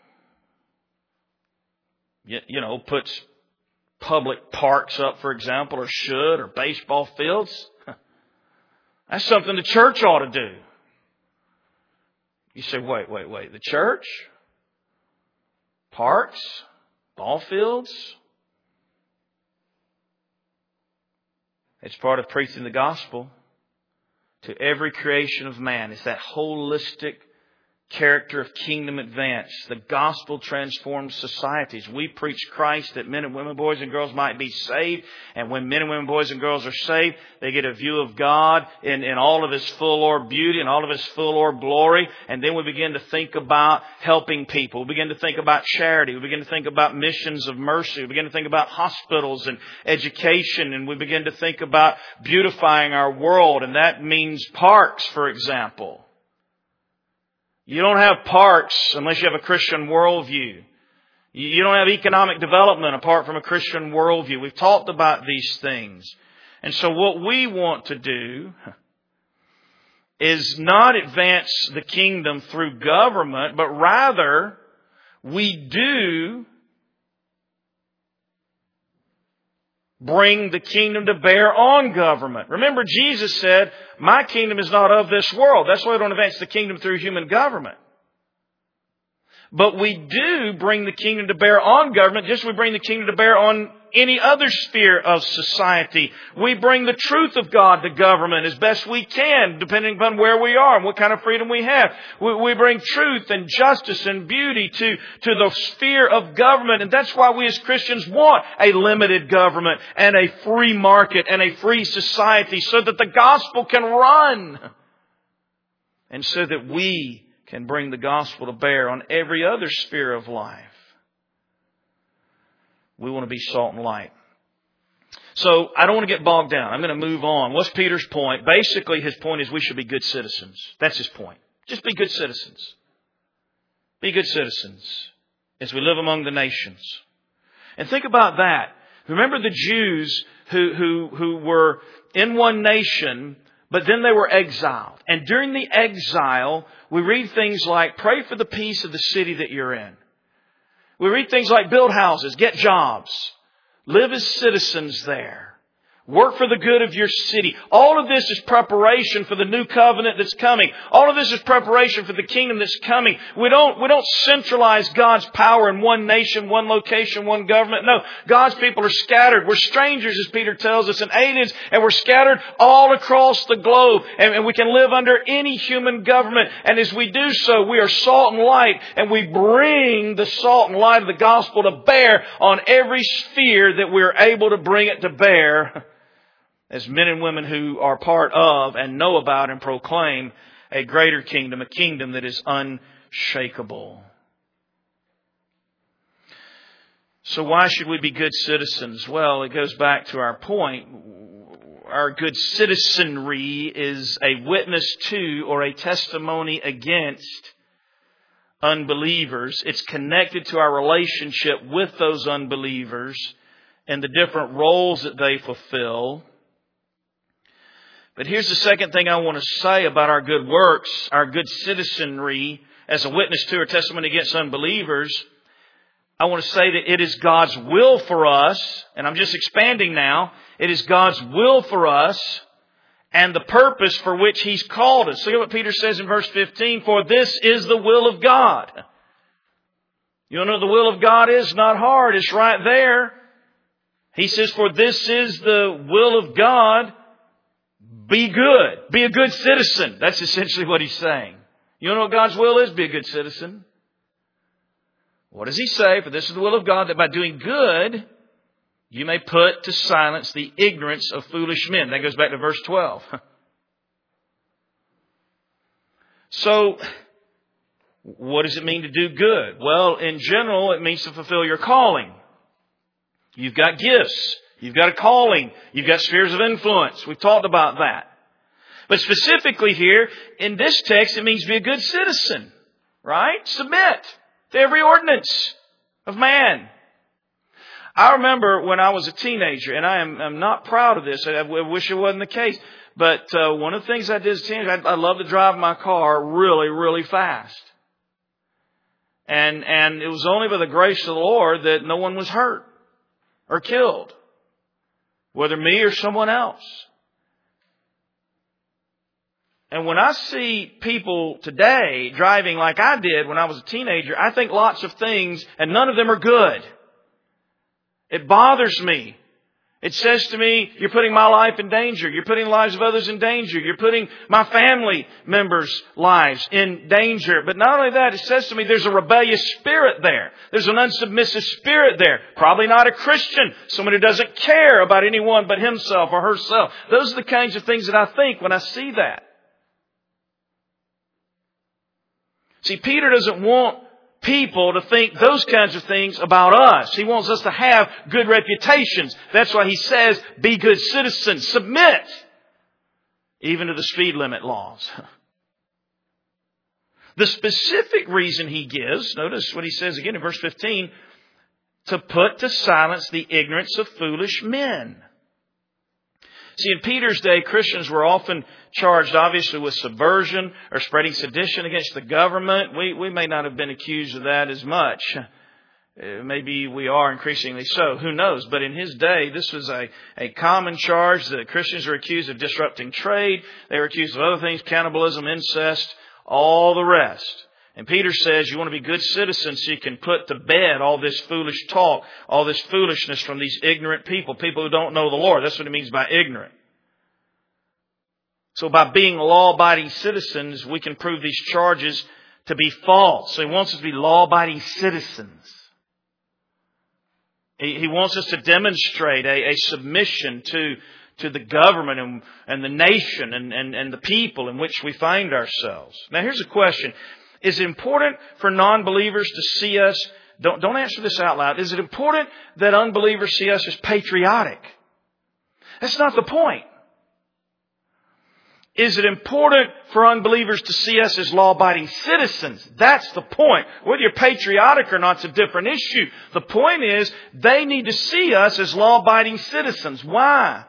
puts public parks up, for example, or should, or baseball fields. That's something the church ought to do. You say, wait. The church? Parks? Ball fields? It's part of preaching the gospel to every creation of man. It's that holistic character of kingdom advance. The gospel transforms societies. We preach Christ that men and women, boys and girls might be saved. And when men and women, boys and girls are saved, they get a view of God in all of His full orb beauty and all of His full orb glory. And then we begin to think about helping people. We begin to think about charity. We begin to think about missions of mercy. We begin to think about hospitals and education. And we begin to think about beautifying our world. And that means parks, for example. You don't have parks unless you have a Christian worldview. You don't have economic development apart from a Christian worldview. We've talked about these things. And so what we want to do is not advance the kingdom through government, but rather we do bring the kingdom to bear on government. Remember, Jesus said, my kingdom is not of this world. That's why we don't advance the kingdom through human government. But we do bring the kingdom to bear on government, just as we bring the kingdom to bear on any other sphere of society. We bring the truth of God to government as best we can, depending upon where we are and what kind of freedom we have. We bring truth and justice and beauty to the sphere of government. And that's why we as Christians want a limited government and a free market and a free society, so that the gospel can run. And so that we can bring the gospel to bear on every other sphere of life. We want to be salt and light. So I don't want to get bogged down. I'm going to move on. What's Peter's point? Basically, his point is we should be good citizens. That's his point. Just be good citizens. Be good citizens as we live among the nations. And think about that. Remember the Jews who were in one nation, but then they were exiled. And during the exile, we read things like, pray for the peace of the city that you're in. We read things like build houses, get jobs, live as citizens there, work for the good of your city. All of this is preparation for the new covenant that's coming. All of this is preparation for the kingdom that's coming. We don't centralize God's power in one nation, one location, one government. No, God's people are scattered. We're strangers, as Peter tells us, and aliens, and we're scattered all across the globe. And we can live under any human government. And as we do so, we are salt and light, and we bring the salt and light of the gospel to bear on every sphere that we're able to bring it to bear, as men and women who are part of and know about and proclaim a greater kingdom, a kingdom that is unshakable. So why should we be good citizens? Well, it goes back to our point. Our good citizenry is a witness to or a testimony against unbelievers. It's connected to our relationship with those unbelievers and the different roles that they fulfill. But here's the second thing I want to say about our good works, our good citizenry as a witness to or testimony against unbelievers. I want to say that it is God's will for us, and I'm just expanding now, it is God's will for us and the purpose for which He's called us. Look at what Peter says in verse 15, for this is the will of God. You know what the will of God is? Not hard, it's right there. He says, for this is the will of God. Be good. Be a good citizen. That's essentially what He's saying. You know what God's will is? Be a good citizen. What does He say? For this is the will of God, that by doing good, You may put to silence the ignorance of foolish men. That goes back to verse 12. So, what does it mean to do good? Well, in general, it means to fulfill your calling. You've got gifts. You've got a calling. You've got spheres of influence. We've talked about that. But specifically here, in this text, it means be a good citizen. Right? Submit to every ordinance of man. I remember when I was a teenager, and I'm not proud of this. I wish it wasn't the case. But one of the things I did as a teenager, I loved to drive my car really, really fast. And it was only by the grace of the Lord that no one was hurt or killed, whether me or someone else. And when I see people today driving like I did when I was a teenager, I think lots of things, and none of them are good. It bothers me. It says to me, you're putting my life in danger. You're putting the lives of others in danger. You're putting my family members' lives in danger. But not only that, it says to me there's a rebellious spirit there. There's an unsubmissive spirit there. Probably not a Christian. Someone who doesn't care about anyone but himself or herself. Those are the kinds of things that I think when I see that. See, Peter doesn't want people to think those kinds of things about us. He wants us to have good reputations. That's why he says, be good citizens. Submit even to the speed limit laws. The specific reason he gives, notice what he says again in verse 15, to put to silence the ignorance of foolish men. See, in Peter's day, Christians were often charged, obviously, with subversion or spreading sedition against the government. We may not have been accused of that as much. Maybe we are increasingly so. Who knows? But in his day, this was a common charge. The Christians were accused of disrupting trade. They were accused of other things, cannibalism, incest, all the rest. And Peter says you want to be good citizens so you can put to bed all this foolish talk, all this foolishness from these ignorant people, people who don't know the Lord. That's what it means by ignorant. So by being law-abiding citizens, we can prove these charges to be false. So he wants us to be law-abiding citizens. He wants us to demonstrate a submission to the government and the nation and the people in which we find ourselves. Now here's a question. Is it important for non-believers to see us? Don't answer this out loud. Is it important that unbelievers see us as patriotic? That's not the point. Is it important for unbelievers to see us as law-abiding citizens? That's the point. Whether you're patriotic or not is a different issue. The point is, they need to see us as law-abiding citizens. Why?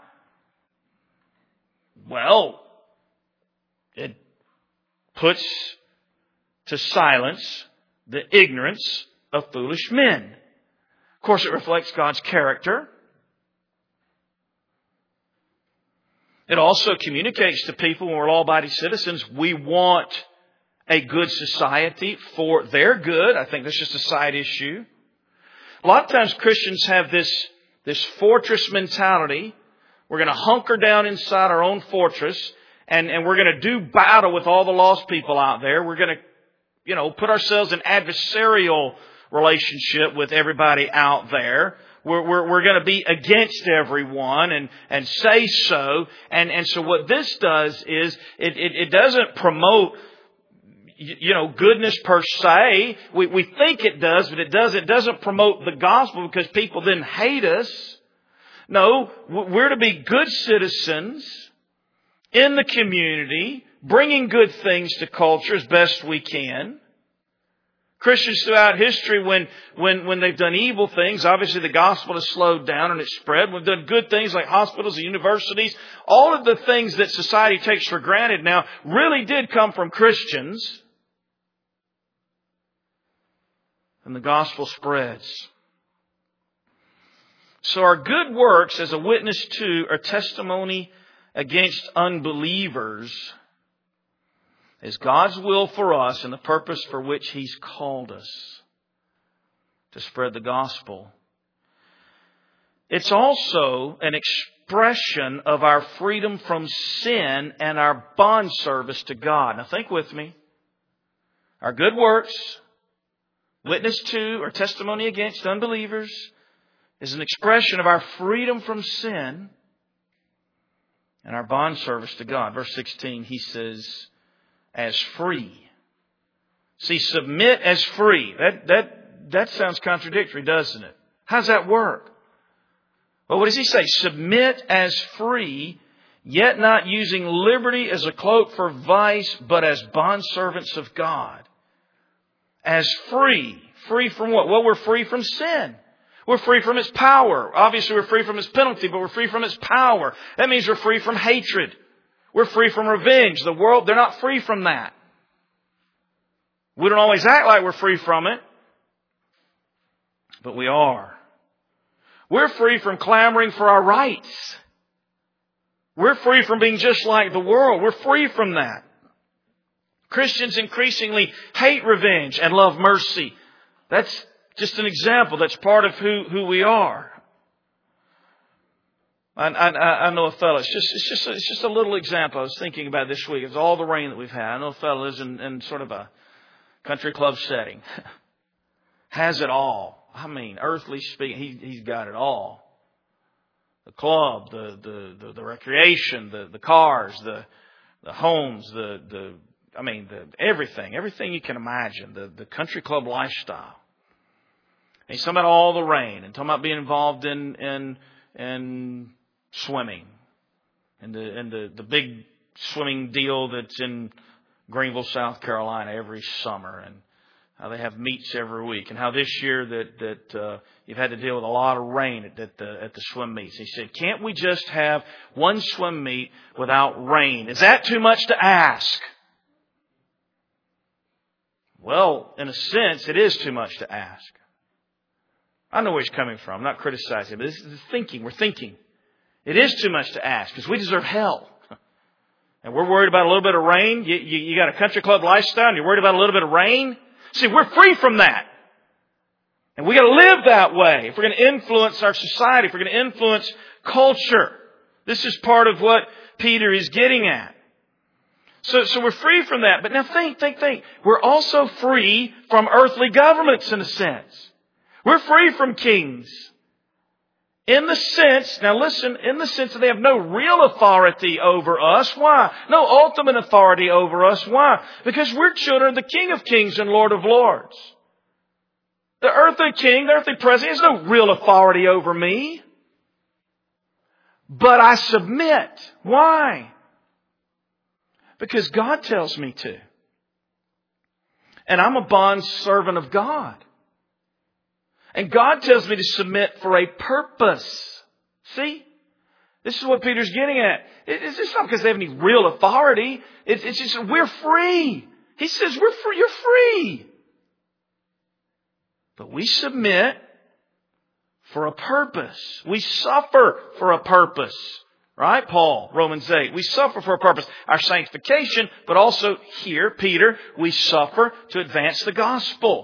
Well, it puts to silence the ignorance of foolish men. Of course, it reflects God's character. It also communicates to people when we're law-abiding citizens, we want a good society for their good. I think that's just a side issue. A lot of times Christians have this fortress mentality. We're going to hunker down inside our own fortress and we're going to do battle with all the lost people out there. We're going to put ourselves in adversarial relationship with everybody out there. We're going to be against everyone and say so. And so what this does is it doesn't promote, goodness per se. We think it does, but it doesn't promote the gospel because people then hate us. No, we're to be good citizens in the community, bringing good things to culture as best we can. Christians throughout history, when they've done evil things, obviously the gospel has slowed down and it's spread. We've done good things like hospitals and universities. All of the things that society takes for granted now really did come from Christians. And the gospel spreads. So our good works as a witness to or testimony against unbelievers is God's will for us and the purpose for which He's called us to spread the gospel. It's also an expression of our freedom from sin and our bond service to God. Now think with me. Our good works, witness to or testimony against unbelievers, is an expression of our freedom from sin and our bond service to God. Verse 16, he says, as free. See, submit as free. That sounds contradictory, doesn't it? How does that work? Well, what does he say? Submit as free, yet not using liberty as a cloak for vice, but as bondservants of God. As free. Free from what? Well, we're free from sin. We're free from its power. Obviously, we're free from its penalty, but we're free from its power. That means we're free from hatred. We're free from revenge. The world, they're not free from that. We don't always act like we're free from it, but we are. We're free from clamoring for our rights. We're free from being just like the world. We're free from that. Christians increasingly hate revenge and love mercy. That's just an example. That's part of who we are. I know a fellow. It's just a little example. I was thinking about this week. It's all the rain that we've had. I know a fellow lives in sort of a country club setting. Has it all. I mean, earthly speaking, he's got it all. The club, the recreation, the cars, the homes, everything you can imagine, the country club lifestyle. And he's talking about all the rain and talking about being involved in swimming and the big swimming deal that's in Greenville, South Carolina every summer, and how they have meets every week, and how this year that you've had to deal with a lot of rain at the swim meets. He said, can't we just have one swim meet without rain? Is that too much to ask? Well, in a sense, it is too much to ask. I know where he's coming from. I'm not criticizing, but this is the thinking. We're thinking. It is too much to ask because we deserve hell. And we're worried about a little bit of rain. You got a country club lifestyle and you're worried about a little bit of rain. See, we're free from that. And we got to live that way if we're going to influence our society, if we're going to influence culture. This is part of what Peter is getting at. So we're free from that. But now think. We're also free from earthly governments in a sense. We're free from kings. In the sense that they have no real authority over us. Why? No ultimate authority over us. Why? Because we're children of the King of Kings and Lord of Lords. The earthly king, the earthly president has no real authority over me. But I submit. Why? Because God tells me to. And I'm a bond servant of God. And God tells me to submit for a purpose. See? This is what Peter's getting at. It's just not because they have any real authority. It's just we're free. He says we're free. You're free. But we submit for a purpose. We suffer for a purpose. Right? Paul, Romans 8. We suffer for a purpose. Our sanctification, but also here, Peter, we suffer to advance the gospel.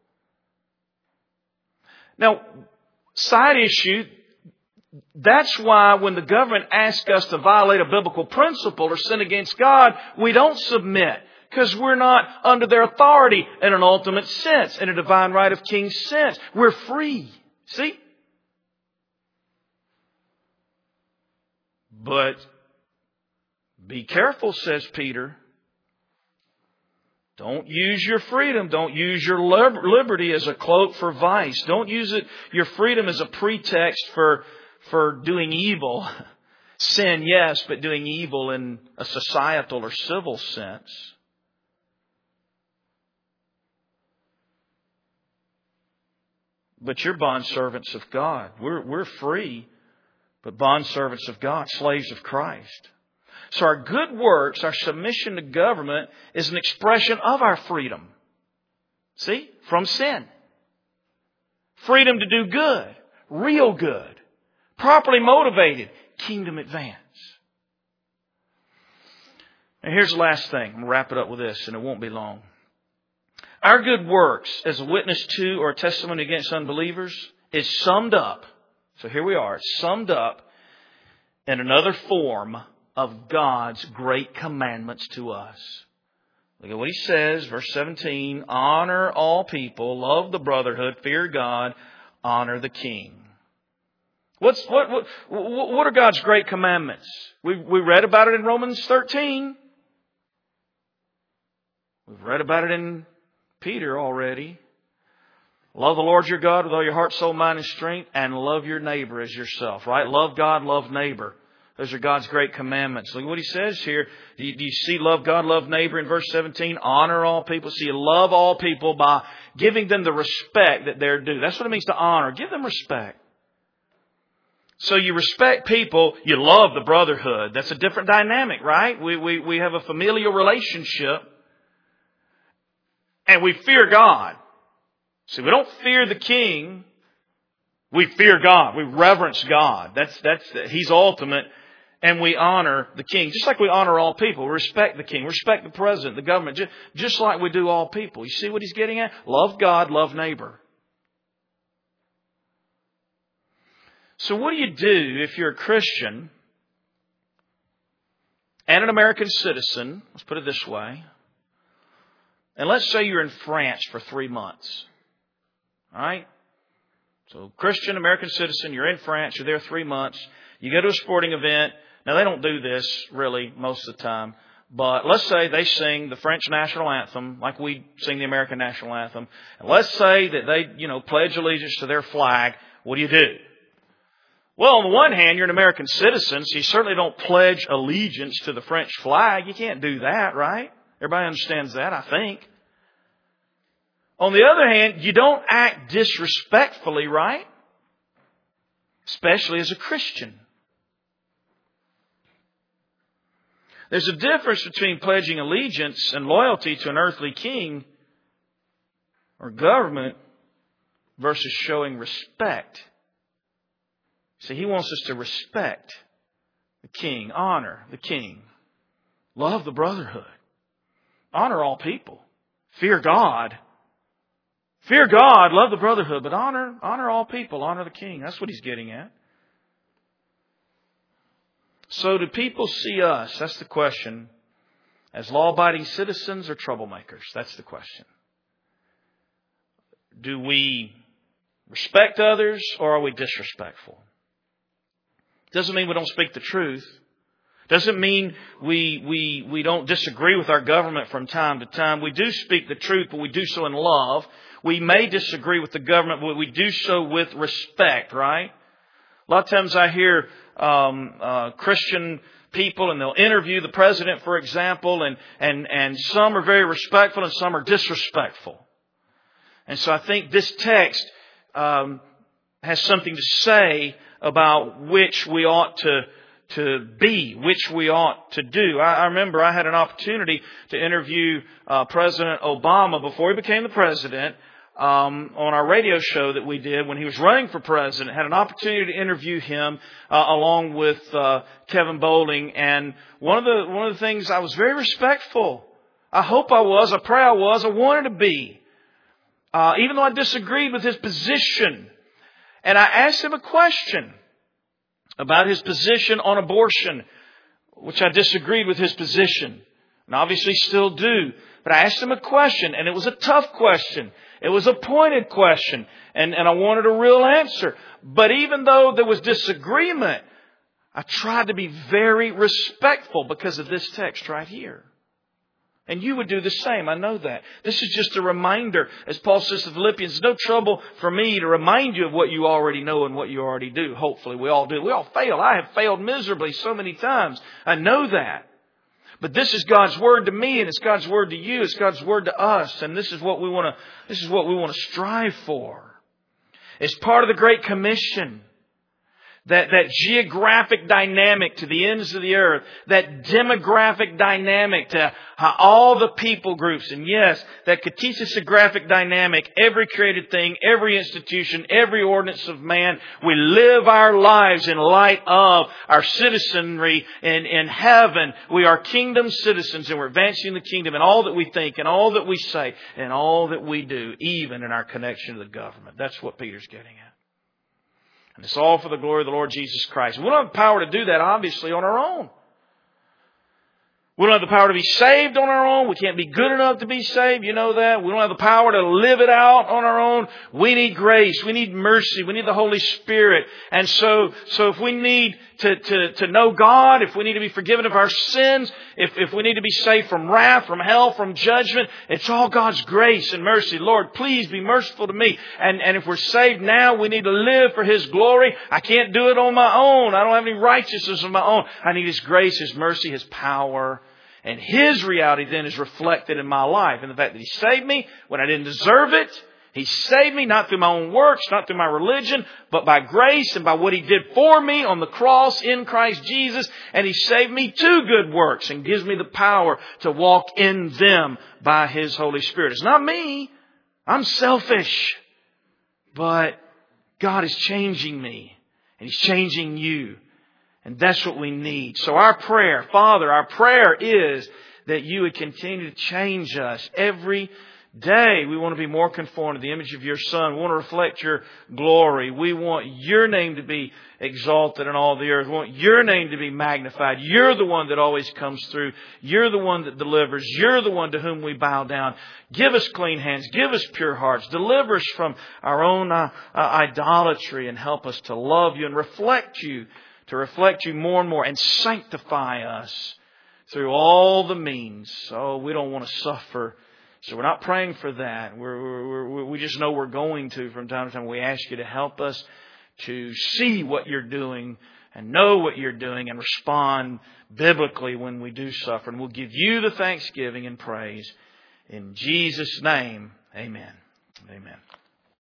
Now, side issue, that's why when the government asks us to violate a biblical principle or sin against God, we don't submit. Because we're not under their authority in an ultimate sense, in a divine right of king sense. We're free. See? But be careful, says Peter. Don't use your freedom. Don't use your liberty as a cloak for vice. Don't use your freedom as a pretext for doing evil. Sin, yes, but doing evil in a societal or civil sense. But you're bondservants of God. We're free, but bondservants of God, slaves of Christ. So our good works, our submission to government, is an expression of our freedom. See? From sin. Freedom to do good. Real good. Properly motivated. Kingdom advance. And here's the last thing. I'm going to wrap it up with this, and it won't be long. Our good works as a witness to or a testimony against unbelievers is summed up. So here we are. It's summed up in another form of God's great commandments to us. Look at what he says, verse 17. Honor all people, love the brotherhood, fear God, honor the king. What are God's great commandments? We read about it in Romans 13. We've read about it in Peter already. Love the Lord your God with all your heart, soul, mind, and strength, and love your neighbor as yourself, right? Love God, love neighbor. Those are God's great commandments. Look what he says here. Do you see love God, love neighbor in verse 17? Honor all people. So you love all people by giving them the respect that they're due. That's what it means to honor. Give them respect. So you respect people. You love the brotherhood. That's a different dynamic, right? We have a familial relationship. And we fear God. See, we don't fear the king. We fear God. We reverence God. He's ultimate. And we honor the king. Just like we honor all people. We respect the king. We respect the president, the government. Just like we do all people. You see what he's getting at? Love God, love neighbor. So what do you do if you're a Christian and an American citizen? Let's put it this way. And let's say you're in France for 3 months. All right? So Christian, American citizen, you're in France, you're there 3 months. You go to a sporting event. Now, they don't do this really most of the time. But let's say they sing the French national anthem like we sing the American national anthem. And let's say that they, pledge allegiance to their flag. What do you do? Well, on the one hand, you're an American citizen, so you certainly don't pledge allegiance to the French flag. You can't do that, right? Everybody understands that, I think. On the other hand, you don't act disrespectfully, right? Especially as a Christian. There's a difference between pledging allegiance and loyalty to an earthly king or government versus showing respect. See, he wants us to respect the king, honor the king, love the brotherhood, honor all people, fear God. Fear God, love the brotherhood, but honor all people, honor the king. That's what he's getting at. So do people see us? That's the question. As law-abiding citizens or troublemakers? That's the question. Do we respect others or are we disrespectful? Doesn't mean we don't speak the truth. Doesn't mean we don't disagree with our government from time to time. We do speak the truth, but we do so in love. We may disagree with the government, but we do so with respect, right? A lot of times I hear Christian people, and they'll interview the president, for example, and some are very respectful and some are disrespectful. And so I think this text has something to say about which we ought to be, which we ought to do. I remember I had an opportunity to interview President Obama before he became the president on our radio show that we did when he was running for president. Had an opportunity to interview him along with Kevin Bowling, and one of the things, I was very respectful. I hope I was. I pray I was. I wanted to be, even though I disagreed with his position. And I asked him a question about his position on abortion, which I disagreed with his position, and obviously still do. But I asked him a question, and it was a tough question. It was a pointed question, and I wanted a real answer. But even though there was disagreement, I tried to be very respectful because of this text right here. And you would do the same. I know that. This is just a reminder. As Paul says to Philippians, no trouble for me to remind you of what you already know and what you already do. Hopefully we all do. We all fail. I have failed miserably so many times. I know that. But this is God's word to me, and it's God's word to you. It's God's word to us. And this is what we want to strive for. It's part of the Great Commission. That geographic dynamic to the ends of the earth, that demographic dynamic to all the people groups. And yes, that catechographic dynamic, every created thing, every institution, every ordinance of man. We live our lives in light of our citizenry in heaven. We are kingdom citizens, and we're advancing the kingdom in all that we think and all that we say and all that we do, even in our connection to the government. That's what Peter's getting at. And it's all for the glory of the Lord Jesus Christ. We don't have the power to do that, obviously, on our own. We don't have the power to be saved on our own. We can't be good enough to be saved. You know that. We don't have the power to live it out on our own. We need grace. We need mercy. We need the Holy Spirit. And so if we need to know God, if we need to be forgiven of our sins, if we need to be saved from wrath, from hell, from judgment, it's all God's grace and mercy. Lord, please be merciful to me. And if we're saved now, we need to live for His glory. I can't do it on my own. I don't have any righteousness of my own. I need His grace, His mercy, His power. And His reality then is reflected in my life. And the fact that He saved me when I didn't deserve it. He saved me not through my own works, not through my religion, but by grace and by what He did for me on the cross in Christ Jesus. And He saved me to good works and gives me the power to walk in them by His Holy Spirit. It's not me. I'm selfish. But God is changing me. And He's changing you. And that's what we need. So our prayer, Father, our prayer is that You would continue to change us every day. We want to be more conformed to the image of Your Son. We want to reflect Your glory. We want Your name to be exalted in all the earth. We want Your name to be magnified. You're the one that always comes through. You're the one that delivers. You're the one to whom we bow down. Give us clean hands. Give us pure hearts. Deliver us from our own idolatry and help us to love You and reflect You more and more, and sanctify us through all the means. Oh, we don't want to suffer. So we're not praying for that. We just know we're going to from time to time. We ask You to help us to see what You're doing and know what You're doing and respond biblically when we do suffer. And we'll give You the thanksgiving and praise. In Jesus' name, amen. Amen.